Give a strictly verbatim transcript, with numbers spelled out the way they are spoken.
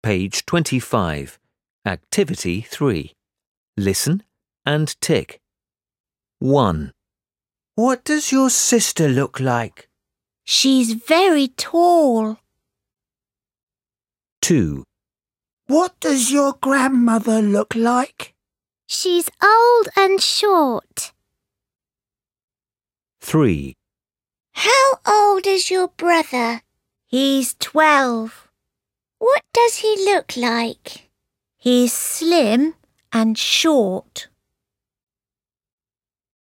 Page twenty-five. Activity three. Listen and tick. one. What does your sister look like? She's very tall. two. What does your grandmother look like? She's old and short. three. How old is your brother? He's twelve. What does he look like? He's slim and short.